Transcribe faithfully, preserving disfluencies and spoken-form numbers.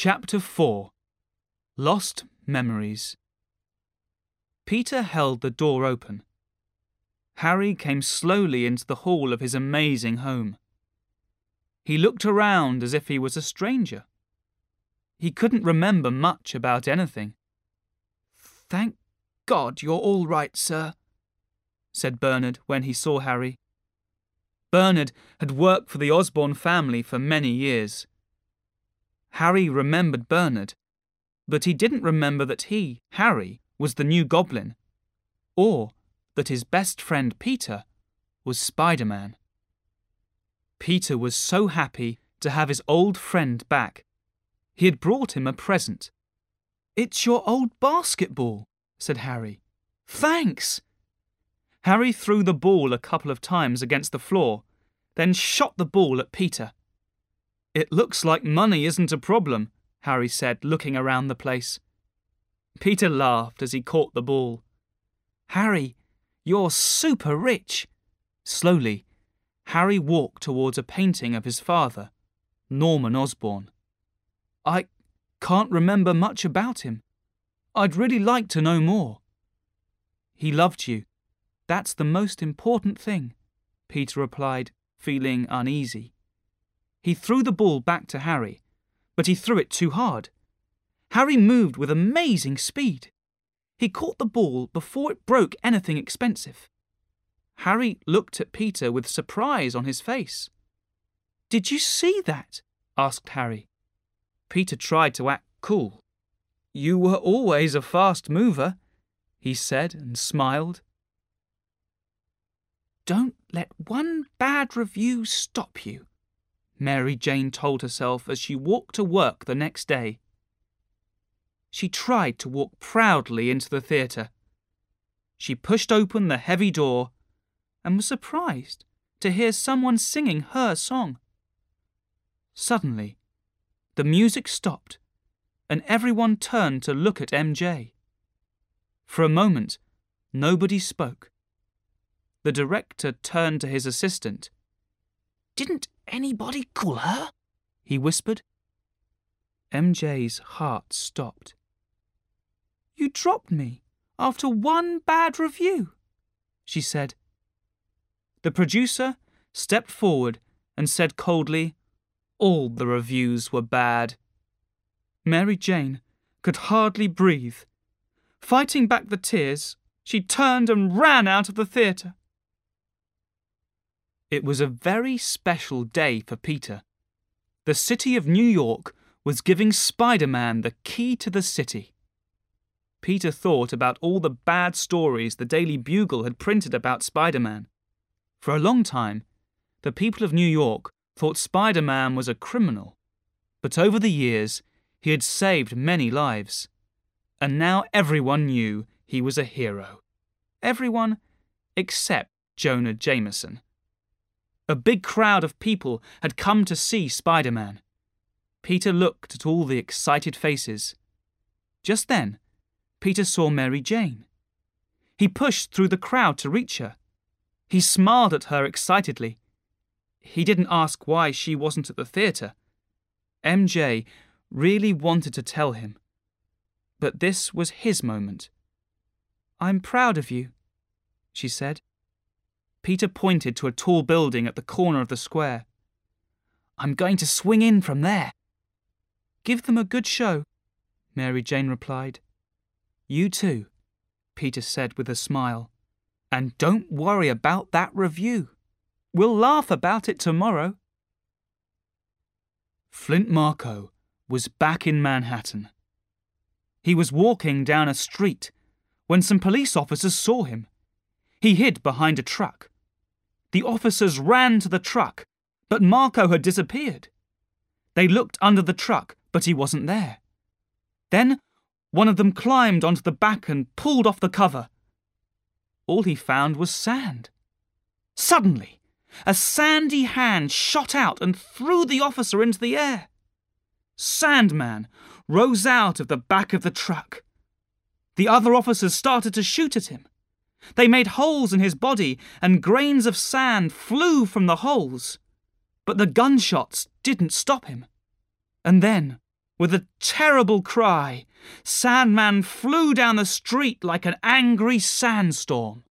Chapter four. Lost Memories. Peter held the door open. Harry came slowly into the hall of his amazing home. He looked around as if he was a stranger. He couldn't remember much about anything. "Thank God you're all right, sir," said Bernard when he saw Harry. Bernard had worked for the Osborne family for many years. Harry remembered Bernard, but he didn't remember that he, Harry, was the new goblin, or that his best friend Peter was Spider-Man. Peter was so happy to have his old friend back. He had brought him a present. "It's your old basketball," said Harry. "Thanks." Harry threw the ball a couple of times against the floor, then shot the ball at Peter. "It looks like money isn't a problem," Harry said, looking around the place. Peter laughed as he caught the ball. "Harry, you're super rich." Slowly, Harry walked towards a painting of his father, Norman Osborn. "I can't remember much about him. I'd really like to know more." "He loved you. That's the most important thing," Peter replied, feeling uneasy. He threw the ball back to Harry, but he threw it too hard. Harry moved with amazing speed. He caught the ball before it broke anything expensive. Harry looked at Peter with surprise on his face. "Did you see that?" asked Harry. Peter tried to act cool. "You were always a fast mover," he said and smiled. "Don't let one bad review stop you," Mary Jane told herself as she walked to work the next day. She tried to walk proudly into the theatre. She pushed open the heavy door and was surprised to hear someone singing her song. Suddenly, the music stopped and everyone turned to look at M J. For a moment, nobody spoke. The director turned to his assistant. "Didn't anybody call her?" he whispered. M J's heart stopped. "You dropped me after one bad review," she said. The producer stepped forward and said coldly, "All the reviews were bad." Mary Jane could hardly breathe. Fighting back the tears, she turned and ran out of the theatre. It was a very special day for Peter. The city of New York was giving Spider-Man the key to the city. Peter thought about all the bad stories the Daily Bugle had printed about Spider-Man. For a long time, the people of New York thought Spider-Man was a criminal. But over the years, he had saved many lives. And now everyone knew he was a hero. Everyone except Jonah Jameson. A big crowd of people had come to see Spider-Man. Peter looked at all the excited faces. Just then, Peter saw Mary Jane. He pushed through the crowd to reach her. He smiled at her excitedly. He didn't ask why she wasn't at the theatre. M J really wanted to tell him. But this was his moment. "I'm proud of you," she said. Peter pointed to a tall building at the corner of the square. "I'm going to swing in from there." "Give them a good show," Mary Jane replied. "You too," Peter said with a smile. "And don't worry about that review. We'll laugh about it tomorrow." Flint Marko was back in Manhattan. He was walking down a street when some police officers saw him. He hid behind a truck. The officers ran to the truck, but Marko had disappeared. They looked under the truck, but he wasn't there. Then one of them climbed onto the back and pulled off the cover. All he found was sand. Suddenly, a sandy hand shot out and threw the officer into the air. Sandman rose out of the back of the truck. The other officers started to shoot at him. They made holes in his body, and grains of sand flew from the holes. But the gunshots didn't stop him. And then, With a terrible cry, Sandman flew down the street like an angry sandstorm.